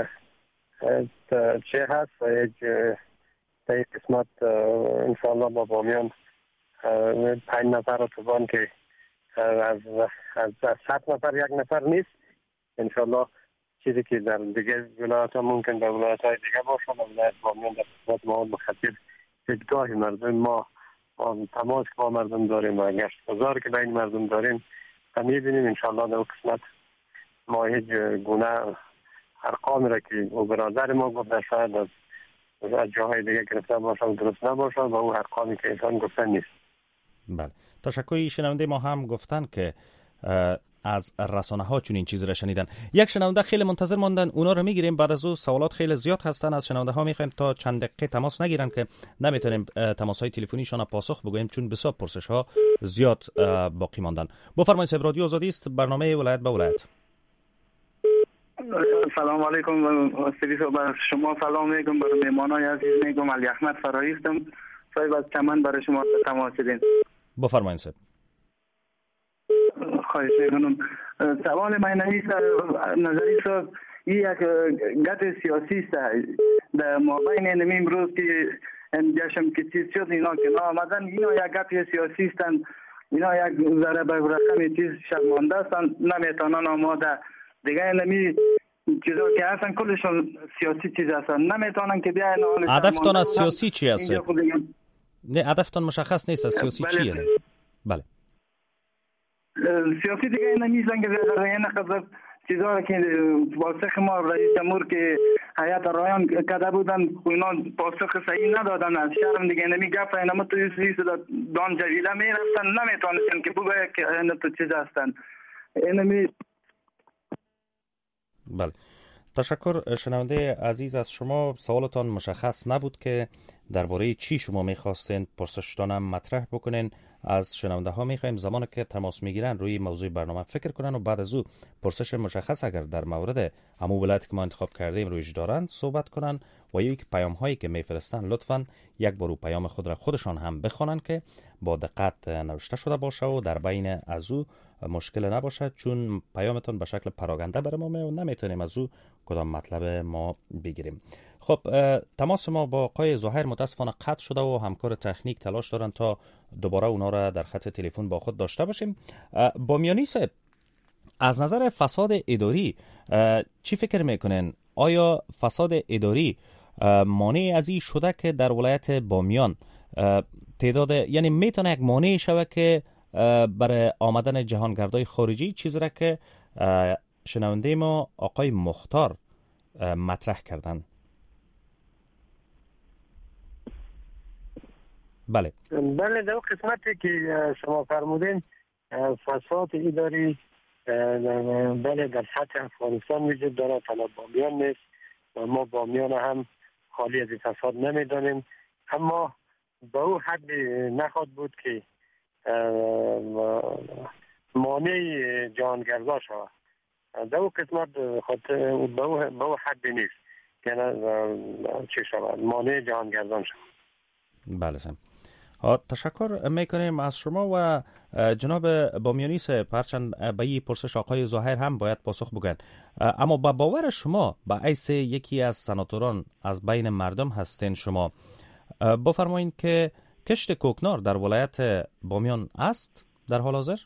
Speaker 4: چه هست یک یک قسمت انشاءالله با بامیان پنج نفر رو توبان که از از صد نفر یک نفر نیست. انشاءالله چیزی که در دیگه ولایت ها ممکن در ولایت های دیگه باشه، در ولایت بامیان در قسمت مواد مخدر دیدگاه مردم ما تماس با مردم داریم و گشت گذار که بین مردم داریم و میبینیم انشاءالله در قسمت ما هیچ گونه ارقام را که او برادر ما گفته شاید از از جاهای دیگه گرفته باشه و درست نباشه و او ارقامی که ایشان گفتن نیست.
Speaker 2: بله، تشکر. شنونده ما هم گفتن که از رسانه ها چون این چیز را شنیدن. یک شنونده خیلی منتظر ماندن، اونا رو میگیریم. بعد از او سوالات خیلی زیاد هستن از شنونده ها، میخوایم تا چند دقیقه تماس نگیرن که نمیتونیم تماس های تلفنیشون پاسخ بگوییم چون بسیار پرسش ها زیاد باقی ماندن. بفرمایید صاحب، رادیو آزادی است، برنامه ولایت به ولایت.
Speaker 11: سلام علیکم و بر شما سلام میگم، برای مهمانای عزیز میگم. علی احمد فرایی هستم، صاحب از چمن برای شما تماس دادین.
Speaker 2: بفرمایید صاحب.
Speaker 11: خواهش میکنم. سوال من نیست نظری صاحب، این یک گپ سیاسی است در مابین این امروز که جشن که چیز شد اینا که آمدن، اینا یک گپ سیاسی هستند، اینا یک ذره به رقم چیز شرمنده هستند، نمیتونن آماده دیگه نمی چیزا که هستن کلشون سیاسی چیز هستن، نمیتونن که بیاین.
Speaker 2: هدفتون از سیاسی چی هست؟ نه هدفتون مشخص نیست از سیاسی
Speaker 11: بله.
Speaker 2: چیه؟ بله
Speaker 11: سیاسی دیگه نمیزن که این خبر چیزا که واسه ما رئیس جمهور که هیئت رایان کده بودن اینا پاسخ صحیح ندادن، از شرم دیگه نمی گفت اینا تو سیاسی دان جویله میرفتن، نمیتونن که بگه که اینا تو چیز هستن. اینمی
Speaker 2: بله، تشکر. شنونده عزیز از شما، سوالتان مشخص نبود که درباره چی شما میخواستین پرسشتانم مطرح بکنین. از شنونده ها میخوایم زمانی که تماس میگیرن روی موضوع برنامه فکر کنن و بعد از او پرسش مشخص اگر در مورد همون ولایتی که ما انتخاب کردیم رویش دارن صحبت کنن و یک پیام هایی که میفرستن لطفاً یک بار پیام خود را خودشان هم بخونن که با دقت نوشته شده باشه و در بین از او مشکل نباشد، چون پیامتون به شکل پراگنده برای ما و نمیتونیم از او کدام مطلب ما بگیریم. خب تماس ما با آقای ظاهر متاسفانه قطع شده و همکار تکنیک تلاش دارن تا دوباره اونا را در خط تلفن با خود داشته باشیم. بامیانی صاحب، از نظر فساد اداری چی فکر میکنین؟ آیا فساد اداری مانع از این شده که در ولایت بامیان تعداد، یعنی میتونه یک مانع شوه که برای آمدن جهانگردای خارجی، چیزی را که شنونده ما آقای مختار مطرح کردن. بله
Speaker 4: بله در قسمتی که شما فرمودین فساد اداری بله در سطح افغانستان وجود داره، تنها بامیان نیست. ما بامیان هم خالی از فساد نمیدانیم، اما به او حد نخواد بود که مانع جهانگردا شود. در او قسمت خود به او حد نیست که چه شود مانع جهانگردان شود.
Speaker 2: بله سم. تشکر میکنیم از شما و جناب بامیانی صاحب. هرچند به این پرسش آقای ظاهر هم باید پاسخ بگن، اما با باور شما به حیث یکی از سناتوران از بین مردم هستین، شما بفرمایید که کشت کوکنار در ولایت بامیان است در حال حاضر؟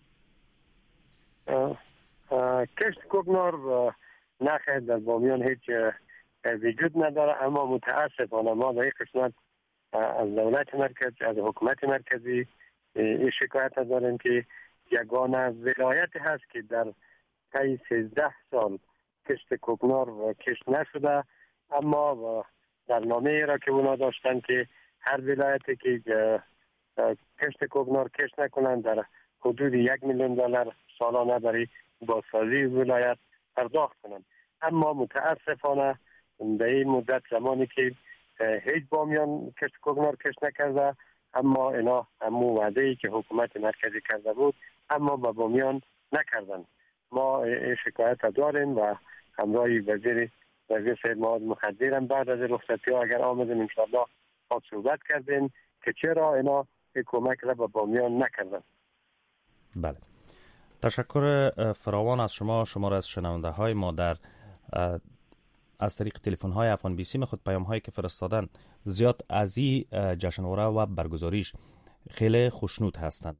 Speaker 4: کشت کوکنار نخیر در بامیان هیچ وجود نداره، اما متاسفانه ما در این قسمت از دولت مرکز، از حکومت مرکزی این شکایت داریم که یگانه ولایت هست که در طی سیزده سال کشت کوکنار کشت نشده، اما در نامه را که اونا داشتن که هر ولایتی که کشت کوکنار کشت نکنند در حدود یک میلیون دلار سالانه برای بازسازی ولایت پرداخت کنند. اما متاسفانه در این مدت زمانی که هیچ بامیان کشت کوکنار کشت نکرده، اما اینا همون وعده ای که حکومت مرکزی کرده بود اما با بامیان نکردن. ما این شکایت داریم و همراه وزیر وزیر سید محمد مخدرم بعد از رخصتی ها اگر آمدیم انشاءالله با صحبت کردیم که چرا اینا کمک را به بامیان نکردن.
Speaker 2: بله تشکر فراوان از شما. شما را از شنونده های ما در از طریق تلفن های افغان بی سی خود پیام هایی که فرستادن زیاد از این جشنواره و برگزاریش خیلی خوشنود هستند.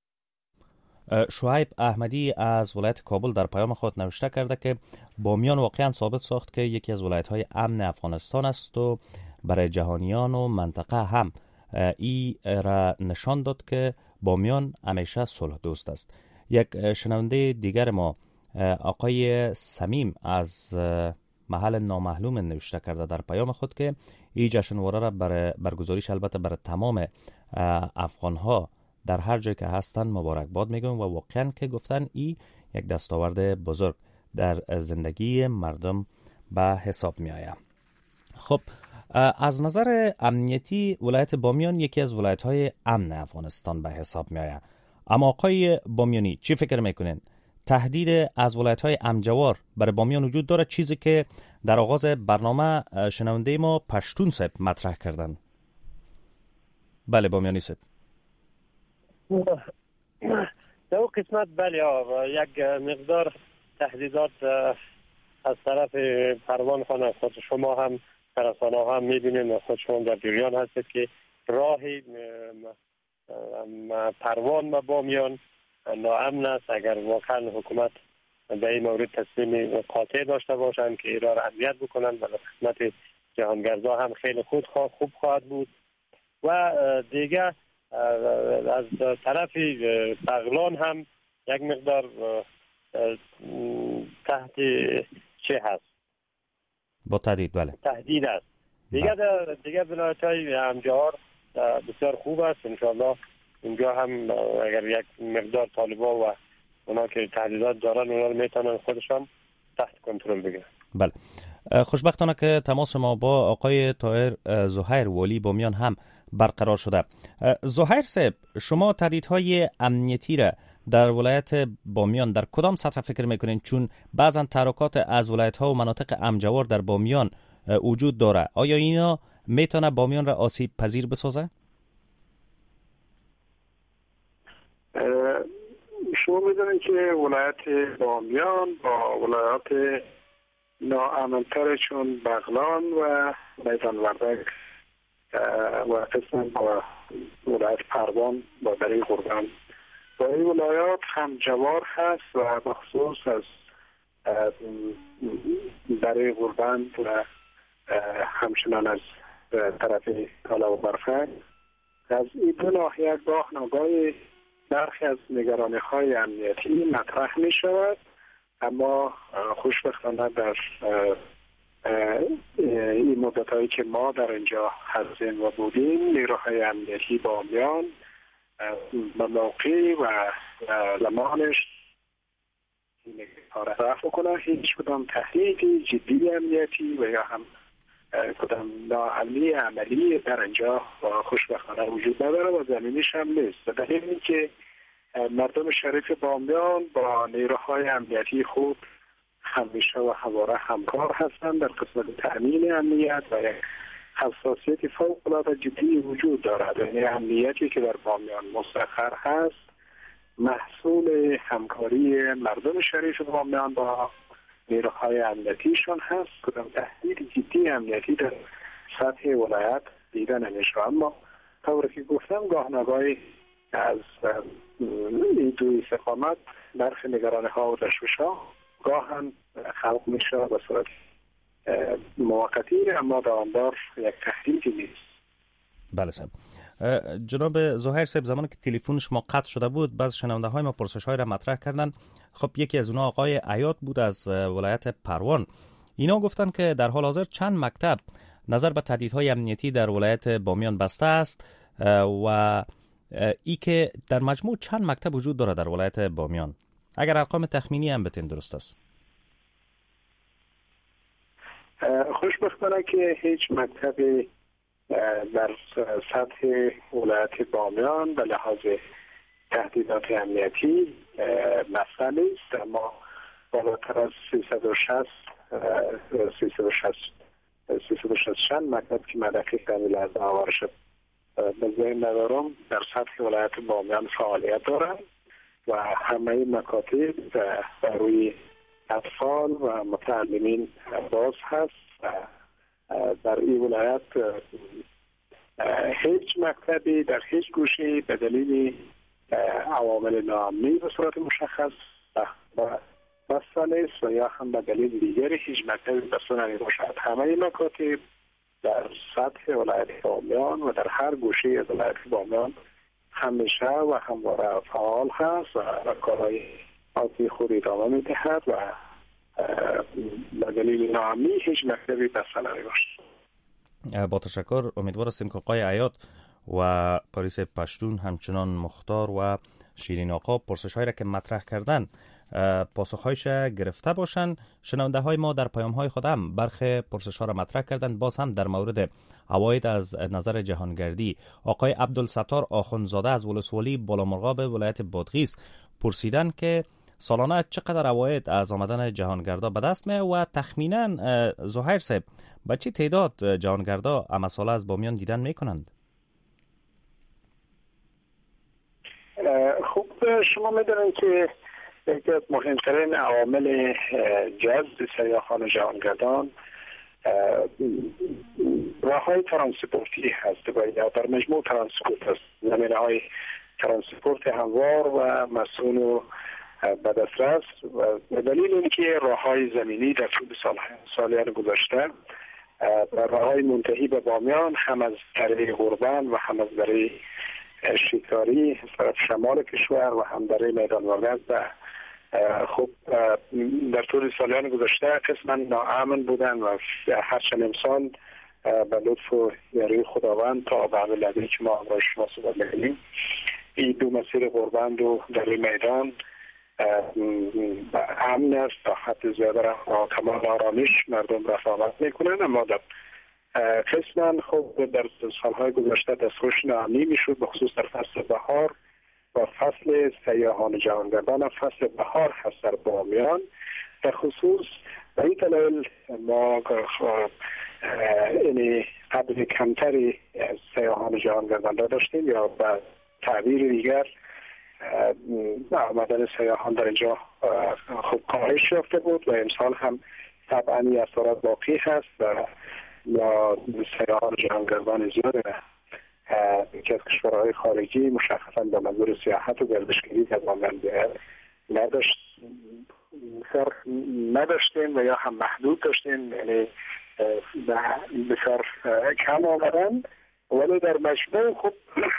Speaker 2: شعیب احمدی از ولایت کابل در پیام خود نوشته کرده که بامیان واقعا ثابت ساخت که یکی از ولایت های امن افغانستان است و برای جهانیان و منطقه هم ای را نشان داد که بامیان همیشه صلح دوست است. یک شنونده دیگر ما آقای سمیم از محل نامعلوم نوشته کرده در پیام خود که این جشنواره را برای برگزاریش البته برای تمام افغان ها در هر جای که هستند مبارکباد میگم و واقعا که گفتن این یک دستاورد بزرگ در زندگی مردم به حساب می آید. خب از نظر امنیتی ولایت بامیان یکی از ولایت های امن افغانستان به حساب می آید، اما آقای بامیانی چی فکر میکنین؟ تهدید از ولایت های امجوار برای بامیان وجود داره، چیزی که در آغاز برنامه شنونده ما پشتون صاحب مطرح کردن. بله بامیانی صاحب.
Speaker 4: در اون قسمت بله یک مقدار تهدیدات از طرف پروان خانه خود شما هم رسانه‌ها هم می‌بینید و خود شما در جریان هستید که راه پروان و بامیان ناامن است. اگر واقعا حکومت به این مورد تصمیم قاطع داشته باشند که ایران را امنیت بکنند و خدمت جهانگردا هم خیلی خود خواه خوب خواهد بود. و دیگه از طرف بغلان هم یک مقدار تحت چه هست؟
Speaker 2: با تهدید بله.
Speaker 4: تهدید است. دیگه دیگه ولایت‌های امجار بسیار خوب است. انشاءالله اینجا هم اگر یک مقدار طالبا و اونا که تهدیدات دارن اونا رو میتونن خودشان تحت کنترل بگیرن.
Speaker 2: بله. خوشبختانه که تماس ما با آقای طاهر زهیر والی بامیان هم برقرار شده. زهیر صاحب، شما تهدیدهای امنیتی را در ولایت بامیان در کدام سطح فکر میکنین؟ چون بعضا تحرکات از ولایت ها و مناطق امجوار در بامیان وجود داره. آیا اینا میتونه بامیان را آسیب پذیر بسازه؟
Speaker 3: شما میدونید که ولایت بامیان با ولایات ناامنتر چون بغلان و میدان وردک و قسم با ولایت پروان با دره قربان با این ولایات هم جوار هست و بخصوص از دره قربان و همچنان از طرف کالا و برفک از این دو ناحیه گاه ناگاه برخی از نگرانی های امنیتی مطرح می شود، اما خوشبختانه در این مدت هایی که ما در اینجا هستیم و بودیم، نیروهای امنیتی بامیان به موقع و زمانش رفع کنه. هیچ کدام تهدید جدی امنیتی و یا هم کدام ناامنی عملی در اینجا خوشبختانه وجود نداره و زمینیش هم نیست. به دلیل اینکه مردم شریف بامیان با نیروهای امنیتی خود همیشه و همواره همکار هستند در قسمت تأمین امنیت و یک حساسیت فوق‌العاده جدی وجود دارد. یعنی امنیتی که در بامیان مستقر هست محصول همکاری مردم شریف بامیان با نیروهای امنیتیشان هست. کدام تهدید جدی امنیتی در سطح ولایت دیده نمیشه، اما طوری که گفتم گاه نگاهی از این دو استقامت برخی نگرانی ها و تشویش ها گاه هم خلق میشه به صورت موقتی، اما دامدار یک تهدیدی نیست.
Speaker 2: بله صاحب. جناب زهیر صاحب، زمانی که تلفن شما قطع شده بود بعض شنونده های ما پرسش های را مطرح کردن. خب یکی از اونها آقای عیاط بود از ولایت پروان. اینا گفتن که در حال حاضر چند مکتب نظر به تهدیدهای امنیتی در ولایت بامیان بسته است و ای که در مجموع چند مکتب وجود داره در ولایت بامیان. اگر ارقام تخمینی هم بتین درست است.
Speaker 3: خوشبختانه که هیچ مکتبی در سطح ولایت بامیان به لحاظ تهدیدات امنیتی مسئله نیست، اما بالاتر از سیصد و شصت مکتب که من دقیق در ولایت آوارش به ذهن ندارم در سطح ولایت بامیان فعالیت دارند و همه مکاتب برای اطفال و متعلمین باز هست. در این ولایت هیچ مکتبی در هیچ گوشه به دلیل عوامل ناامنی به صورت مشخص بسته نیست و یا هم به دلیل دیگری هیچ مکتبی بسته نمیباشد. همه مکاتب در سطح ولایت بامیان و در هر گوشه از ولایت بامیان همیشه و همواره فعال هست و کارهای عادی خود ادامه میدهد و به دلیل ناامنی هیچ مکتبی بسته نمیباشد.
Speaker 2: با تشکر. امیدوار هستیم که آقای عیاط و قاری صاحب پشتون همچنان مختار و شیرین آقا پرسش هایی را که مطرح کردن پاسخهایش گرفته باشند. شنونده های ما در پیام های خود هم برخی پرسش ها را مطرح کردند. باز هم در مورد عواید از نظر جهانگردی آقای عبدالستار آخوندزاده از ولسوالی بالامرغاب ولایت بادغیس پرسیدن که سالانه چقدر عواید از آمدن جهانگردا به دست می و تخمینا زهیر صاحب به چه تعداد جهانگردا اما ساله از بامیان دیدن می کنند؟
Speaker 3: خب شما میدونید که یکی از مهمترین عوامل جذب سیاحان و جهانگردان راههای ترانسپورتی هست و یا در مجموع ترانسپورت هست. زمینه های ترانسپورت هموار و مسئول و به دسترس و به دلیل اینکه راههای زمینی در طول سالیان گذشته راههای منتهی به بامیان هم از دره قربان و هم از دره شکاری از طرف شمال کشور و هم دره میدان وگز و خب در طول سالیان گذشته قسما ناامن بودن و هرچند امسال به لطف و یاری خداوند تا به همه لحظه که ما امروز شما صحبت می‌کنیم این دو مسیر قربان و دره میدان امن است تا حد زیاده را با کمال آرامش مردم رفت آمد میکنن، اما در قسما خب در سالهای گذشته دستخوش ناامنی میشد، بخصوص در فصل بهار و فصل سیاحان جهانگردان. فصل بهار هست در بامیان در خصوص و این دلیل ما این قدر کمتری سیاحان جهانگردان را داشتیم یا به تعبیر دیگر آمدن سیاحان در اینجا خوب کاهش یافته بود و امسال هم طبعا این اثرات باقی هست و یا سیاحان جهانگردان زیاده که از کشورهای خارجی مشخصا به منظور سیاحت و گردشگری در بامیان نداشت نداشتیم و یا هم محدود داشتیم، یعنی بسیار کم آمدن ولی در مجموع خب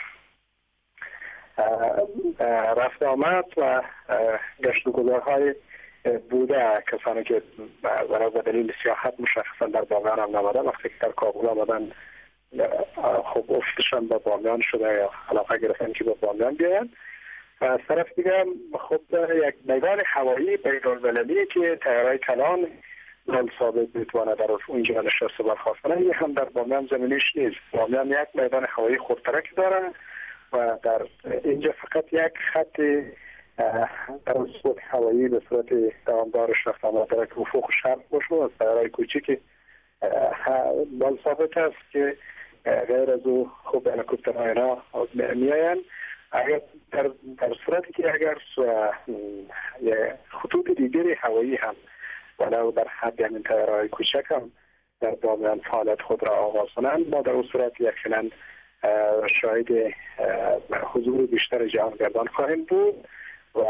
Speaker 3: رفت آمد و گشت و گذارهای بوده. کسانی که برای دلیل سیاحت مشخصا در بامیان هم نماده، وقتی که در کابل آمدن خب افتشان به بامیان شده یا علاقه گرفتن که به بامیان بیاین. و از طرف دیگه خب یک میدان هوایی بین‌المللی که طیاره‌های کلان نال ثابت بتوانه در اونجا نشسته برخاست کنه، این هم در بامیان زمینیش نیست. بامیان یک میدان هوایی خودترک داره و در اینجا فقط یک خط ترانسپورت هوایی به صورت دوامدارش رفت آمد داره که افق شرق باشه و از طیاره‌های کوچیکی نال ثابت است که غیر از او خب هلیکوپترها اینا میآیند. اگر در, در صورتی که اگر خطوط دیگری هوایی هم ولو در حد همین طیاره‌های کوچک هم در بامیان فعالیت خود را آغاز کنند، ما در اون صورت یقینا شاهد حضور بیشتر جهانگردان خواهیم بود و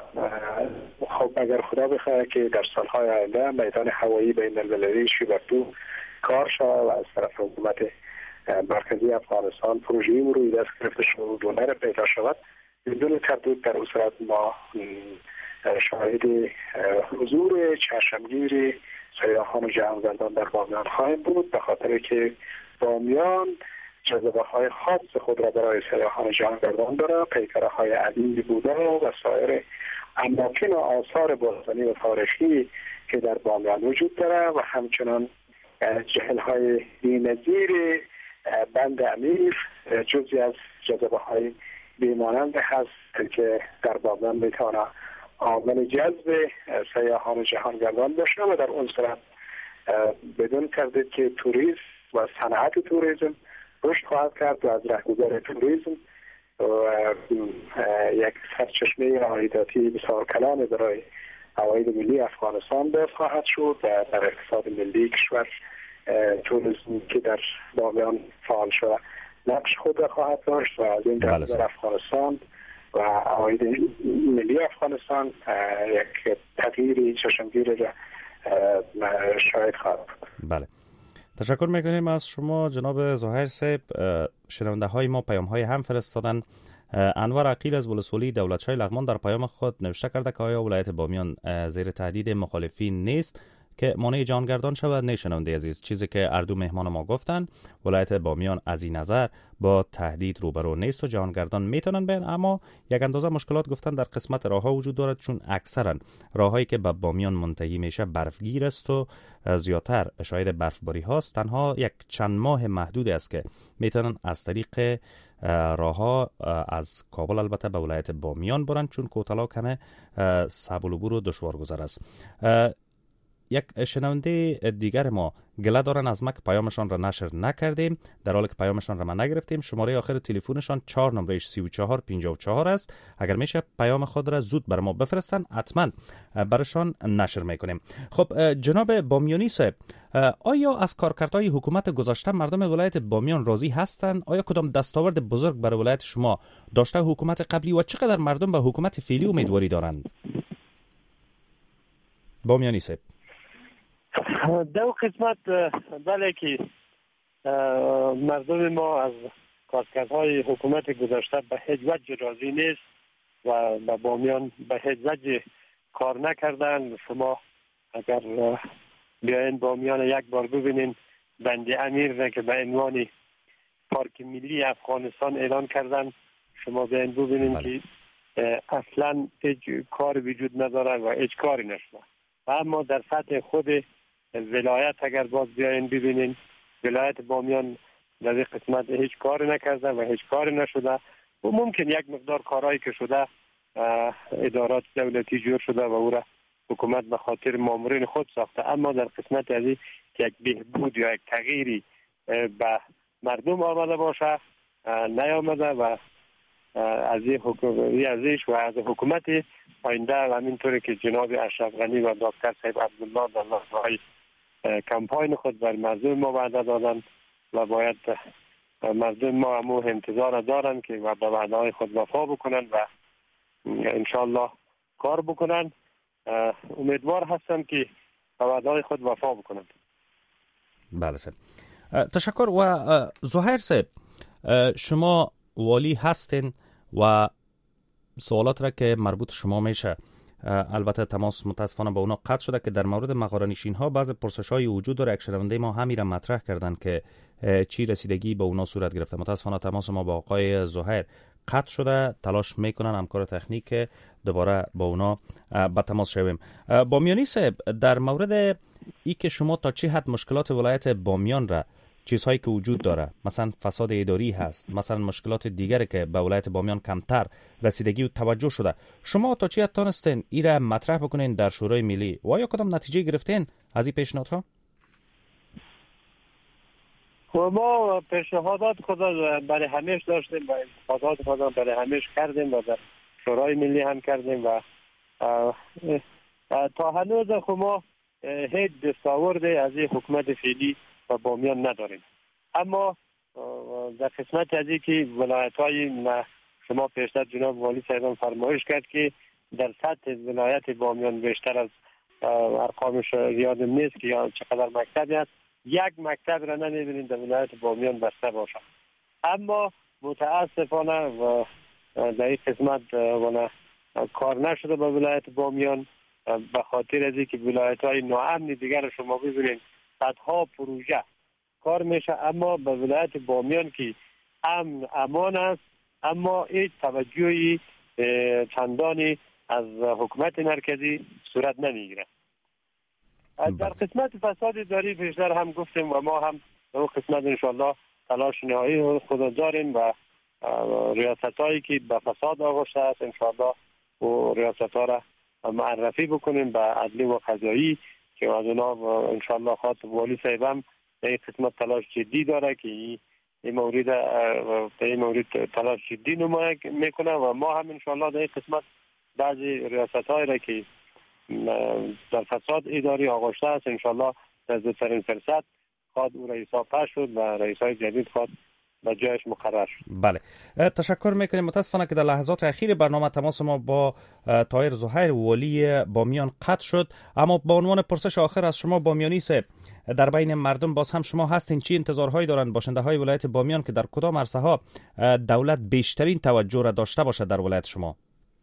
Speaker 3: خب اگر خدا بخواهد که در سالهای آینده میدان هوایی بین المللی شیباکو کار شود و از طرف حکومت مرکزی افغانستان پروژه‌ای روی دست گرفته شد و دونر پیدا شود، بدون تردید در اون صورت ما شاهد حضور چشمگیر سیاحان و جهانگردان در بامیان خواهیم بود، به خاطر که بامیان جذبه های خاص خود را برای سیاحان و جهانگردان داره. پیکره های عدیدی بوده و سایر اماکن و آثار باستانی و تاریخی که در بامیان وجود داره و همچنان جهل های بی‌نظیر بند امیر جزی از جذبه های بیمانند هست که در بامیان میتونه عامل جذب سیاحان و جهانگردان باشه و در اون صورت بدون تردید که توریسم و صنعت توریسم رشد خواهد کرد و از رهگذر توریسم و یک سرچشمه عایداتی بسیار کلان برای عواید ملی افغانستان باز خواهد شد و در اقتصاد ملی کشور توریسم که در بامیان فعال شده نقش خود را خواهد داشت و از این در افغانستان و عواید ملی افغانستان یک تغییری چشمگیر را شاهد خواهد بود.
Speaker 2: بله، تشکر میکنیم از شما جناب ظاهر صاحب. شنونده های ما پیام های هم فرستادن. انور عقیل از ولسوالی دولتشاه لغمان در پیام خود نوشته کرده که آیا ولایت بامیان زیر تهدید مخالفین نیست که مانع جهانگردان شود؟ نه شنونده عزیز، چیزی که اردو مهمان ما گفتن، ولایت بامیان از این نظر با تهدید روبرو نیست و جهانگردان میتونن بیان، اما یک اندازه مشکلات گفتن در قسمت راه ها وجود دارد، چون اکثرا راههایی که به بامیان منتهی میشه برفگیر است و زیادتر شاهد برفباری هاست. تنها یک چند ماه محدود است که میتونن از طریق راه ها از کابل البته به ولایت بامیان برن، چون کوتلا کمه صعب العبور و دشوار گذر است. یک شنونده دیگر ما گله دارن از ما که پیامشان را نشر نکردیم، در حالی که پیامشان را ما نگرفتیم. شماره آخر تلفنشان چهار نمرهش سی و چهار پنجاه و چهار است. اگر میشه پیام خود را زود بر ما بفرستن، حتما برشان نشر میکنیم. خب جناب بامیانی صاحب، آیا از کارکردهای حکومت گذشته مردم ولایت بامیان راضی هستند؟ آیا کدام دستاورد بزرگ برای ولایت شما داشته حکومت قبلی و چقدر مردم به حکومت فعلی امیدواری دارند؟ بامیانی صاحب.
Speaker 4: دو قسمت بله که مردم ما از کارکردهای حکومت گذشته به هیچ وجه راضی نیست و به بامیان به هیچ وجه کار نکردن. شما اگر بیاین بامیان یک بار ببینین، بند امیر که به عنوان پارک ملی افغانستان اعلان کردن، شما بیاین ببینین که اصلا هیچ کار وجود نداره و هیچ کاری نشده. و اما در سطح خود ولایت اگر باز بیاین ببینین، ولایت بامیان در این قسمت هیچ کار نکرده و هیچ کار نشده و ممکن یک مقدار کارهایی که شده ادارات دولتی جور شده و او را حکومت به خاطر مامورین خود ساخته، اما در قسمت از این که یک بهبود یا یک تغییری به مردم آمده باشه نیامده و از این حکومت ازش و از حکومت آینده و همینطوری که جناب اشرف غنی و دکتر صاحب عبدالله در لحظه‌های کمپاین خود بر مردم ما وعده دادن و باید مردم ما همو انتظار دارن که و به وعده های خود وفا بکنن و انشالله کار بکنن. امیدوار هستم که به وعده های خود وفا بکنن.
Speaker 2: بله صاحب، تشکر. و ظاهر صاحب، شما والی هستین و سوالات را که مربوط شما میشه، البته تماس متاسفانه با اونا قطع شده که در مورد مغاره‌نشین ها بعض پرسش‌های وجود داره. یک شنونده ما همین را مطرح کردن که چی رسیدگی به اونا صورت گرفته. متاسفانه تماس ما با آقای زهیر قطع شده، تلاش میکنن همکار تکنیک دوباره با اونا به تماس شویم. بامیانی صاحب، در مورد ای که شما تا چه حد مشکلات ولایت بامیان را، چیزهایی که وجود داره مثلا فساد اداری هست، مثلا مشکلات دیگری که به ولایت بامیان کمتر رسیدگی و توجه شده، شما تا چه حد تونستین ای را مطرح بکنین در شورای ملی و یا کدام نتیجه گرفتین از این پیشنهادها؟
Speaker 4: و ما پیشنهادات خود برای همیش داشتیم و انتقادات خود برای همیش کردیم و در شورای ملی هم کردیم و تا هنوز خود ما هیچ دستاورد از این حکومت فعلی و بامیان نداریم. اما در قسمت از این که ولایت های شما پیشتر جناب والی صاحبان فرمایش کرد که در سطح ولایت بامیان بیشتر از ارقامش یادم نیست که یا چقدر مکتبی هست، یک مکتب را نمیبینید در ولایت بامیان بسته باشد. اما متاسفانه و در این قسمت کار نشده به ولایت بامیان به خاطر از اینکه ولایت های ناامن دیگر شما ببینید صدها پروژه کار میشه، اما به ولایت بامیان که امن امان است اما هیچ توجهی چندانی از حکومت مرکزی صورت نمیگیره. در قسمت فساد اداری پیشتر هم گفتیم و ما هم در اون قسمت انشالله تلاش نهایی خود داریم و ریاست هایی که به فساد آغشته است انشالله و ریاست ها را معرفی بکنیم به عدلی و قضایی که از اونا انشالله خواهد والی صاحبم در این قسمت تلاش جدی داره که این مورد در این مورد تلاش جدی نمایه میکنه و ما هم انشالله در این قسمت بعضی ریاست هایی را که در فساد اداری آغشته است انشالله در زودترین فرصت خواهد او رئیسا پس شد و رئیسای جدید خواهد به جایش مقرر شد.
Speaker 2: بله، تشکر میکنیم. متاسفانه که در لحظات اخیر برنامه تماس ما با طاهر زهیر والی بامیان قطع شد، اما با عنوان پرسش آخر از شما بامیانی صاحب، در بین مردم باز هم شما هستین، چی انتظارهایی دارند باشنده های ولایت بامیان که در کدام عرصه ها دولت بیشترین توجه را داشته باشد در ولایت شما؟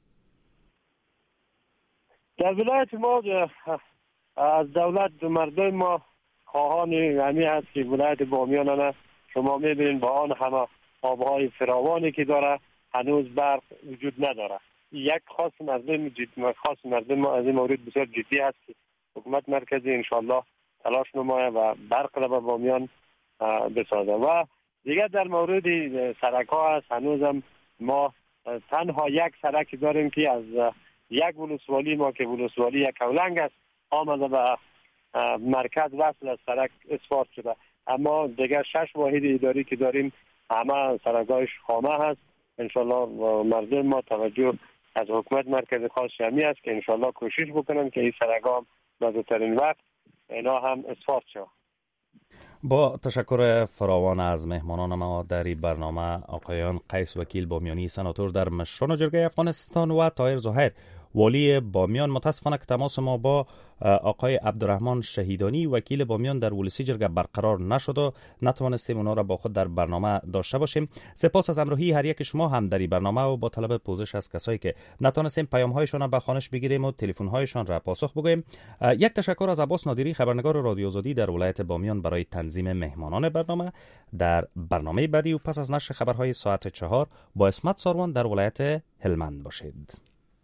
Speaker 4: در ولایت ما از دولت مردم ما خواهان همی هست که ولایت بامیان شما میبینید با آن همه آبهای فراوانی که داره هنوز برق وجود نداره. یک خاص مردم جدی خاص مردم ما از این مورد بسیار جدی هست که حکومت مرکزی انشالله تلاش نمایه و برق را به بامیان بسازه. و دیگر در مورد سرک ها هست، هنوزم ما تنها یک سرک داریم که از یک ولسوالی ما که ولسوالی یک کولنگ است آمده به مرکز وصل از سرک اسفارت شده، اما دیگر شش واحد اداری که داریم همه سرک‌هایش خامه هست. انشالله مردم ما توجه از حکومت مرکز خاص شمی است که انشالله کوشش بکنن که این سرک‌ها به زودترین وقت اینا هم اسفارت شود.
Speaker 2: با تشکر فراوان از مهمانان ما در این برنامه آقایان قیس وکیل بامیانی سناتور در مشران جرگه افغانستان و طاهر زهیر والی بامیان. متاسفانه که تماس ما با آقای عبدالرحمن شهیدانی وکیل بامیان در ولسی جرگه برقرار نشد و نتوانستیم اونا را با خود در برنامه داشته باشیم. سپاس از همراهی هر یک شما هم در این برنامه و با طلب پوزش از کسایی که نتوانستیم پیام هایشان را به خوانش بگیریم و تلفن هایشان را پاسخ بگوییم. یک تشکر از عباس نادری خبرنگار رادیو آزادی در ولایت بامیان برای تنظیم مهمانان برنامه. در برنامه بعدی و پس از نشر خبرهای ساعت چهار با اسمت ساروان در ولایت هلمند باشید.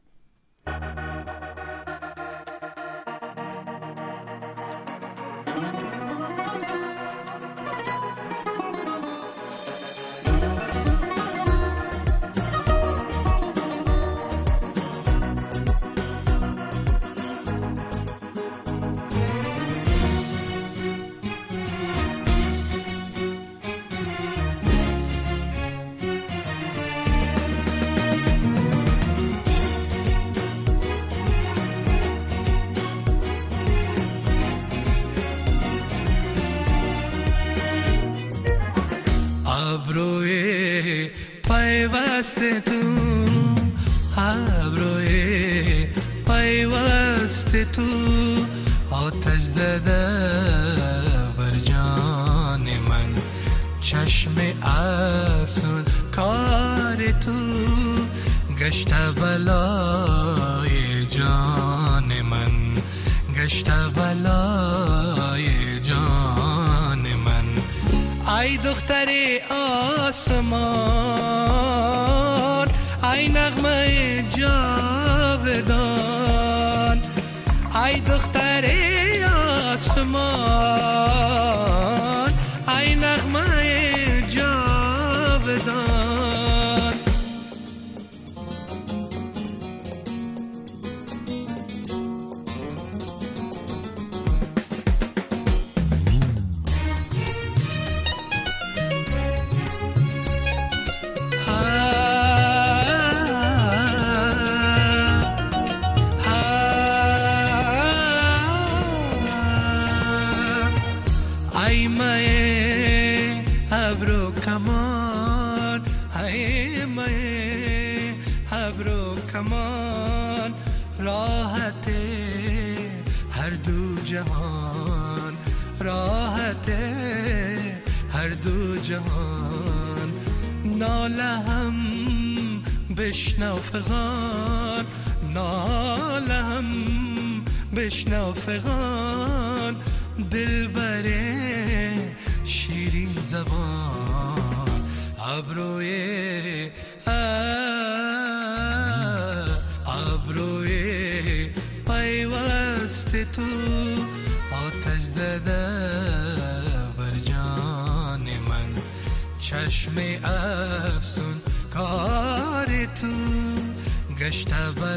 Speaker 12: ابروی پیوست تو ابروی پیوست تو آتش زده بر جان من چشم افسون کار تو گشت بلای جان من، گشت بلای جان من. ای دختر آسمان، ای نغمه جاودان، ای دختر آسمان، ای نغمه جاودان. راحت هر دو جهان، راحت هر دو جهان. ناله هم بشنو فغان، ناله هم بشنو فغان. دل بره شیرین زبان، ابروی ابروی پیوست تو آتش زده بر جان من. چشم افسون کار تو گشت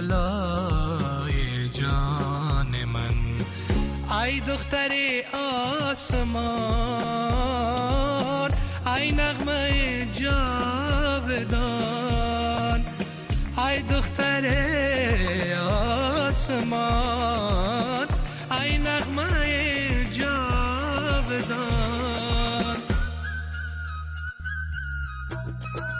Speaker 12: بلای جان من. ای دختر آسمان، ای نغمه جاودان، ای دختر آسمان، ای نغمه جاودان.